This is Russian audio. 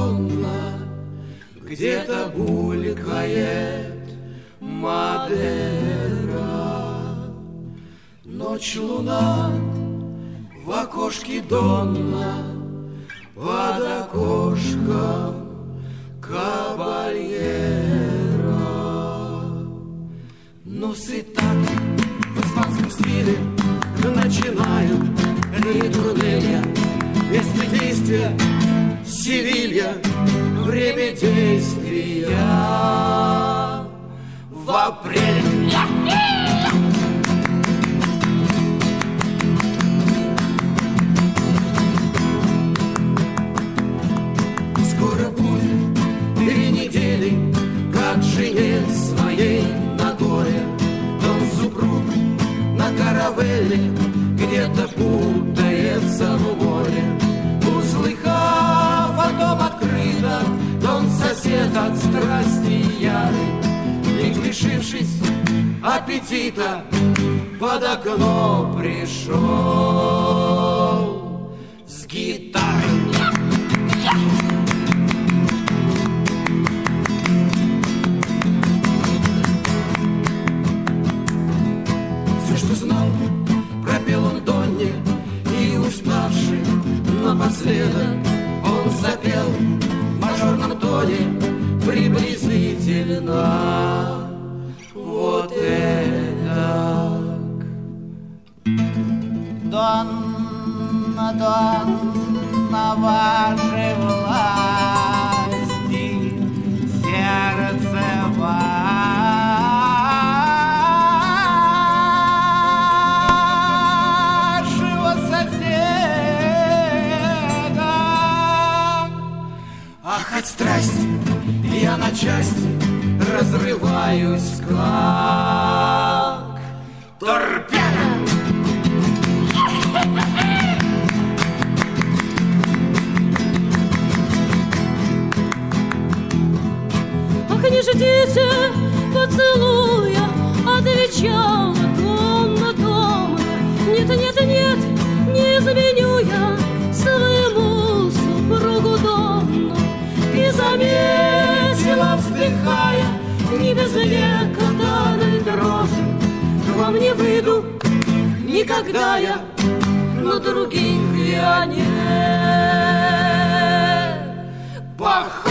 Донна, где-то булькает Мадера. Ночь, луна, в окошке Донна, под окошком кабальера. Ну-сы так, в испанском стиле начинают ритурнея. Место действия Севилья, время действия в апреле. Скоро будет 3 недели, как жене своей на горе. Дом супруг на каравелле где-то путается в море. Услыхав о том открыто, Дон сосед от страсти ярый, не лишившись аппетита, под окно пришел с гитарой. Все, что знал, пропел он Донне, и уставший напоследок он запел в мажорном тоне приблизительно вот это. Донна, Донна, вашей власти сердце вашего соседа. Ах, от страсти я на части разрываюсь, как торпеда. Ах, не ждите поцелуя, отвечала Донна дома. Нет, нет, нет, не изменю я своему супругу Донну. И заметила, вздыхая, не без некоторой дрожи, к вам не выйду никогда я, но других я не похожа.